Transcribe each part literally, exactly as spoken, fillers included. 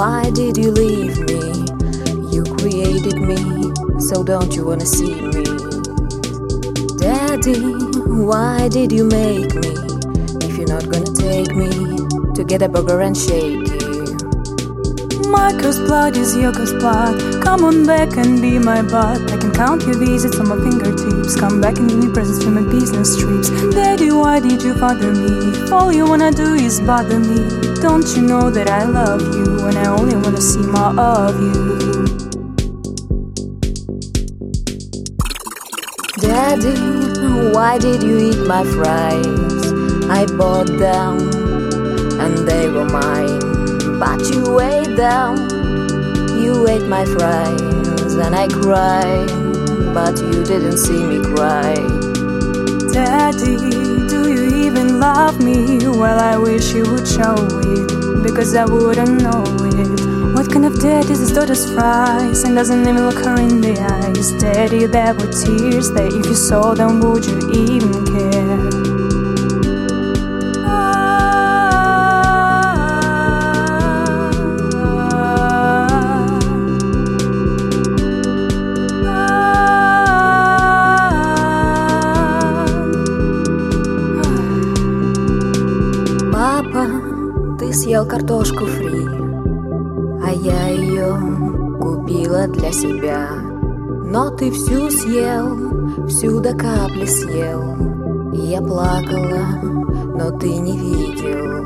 why did you leave me? You created me, so don't you wanna see me? Daddy, why did you make me? If you're not gonna take me to get a burger and shake you. My cursed blood is your cursed blood. Come on back and be my butt. I can count your visits on my fingertips. Come back and give me presents from my business trips. Daddy, why did you bother me? If all you wanna do is bother me, don't you know that I love you and I only wanna see more of you? Daddy, why did you eat my fries? I bought them and they were mine, but you ate them. You ate my fries and I cried, but you didn't see me cry. Daddy, do you even love me? Well, I wish you would show it, because I wouldn't know it. What kind of dad is his daughter's fries and doesn't even look her in the eyes? Daddy, there were tears that if you saw them, would you even care? Папа, ты съел картошку фри, а я ее купила для себя. Но ты всю съел, всю до капли съел. И я плакала, но ты не видел.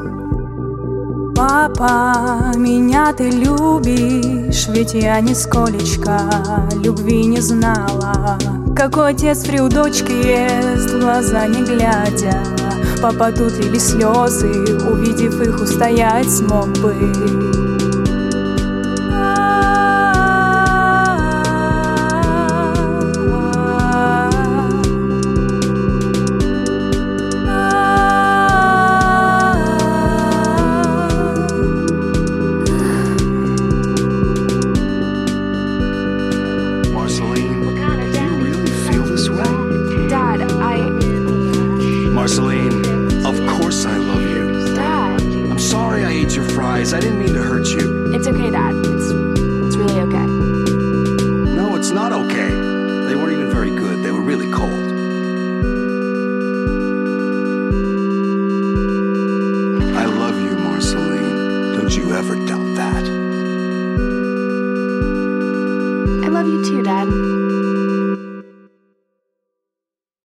Папа, меня ты любишь, ведь я нисколечко любви не знала. Какой отец фри у дочки ест, в глаза не глядя. Папа, тут лили слезы, увидев их, устоять смог бы. Marceline, of course I love you. Dad. I'm sorry I ate your fries. I didn't mean to hurt you. It's okay, Dad. It's it's really okay. No, it's not okay. They weren't even very good. They were really cold. I love you, Marceline. Don't you ever doubt that. I love you too, Dad.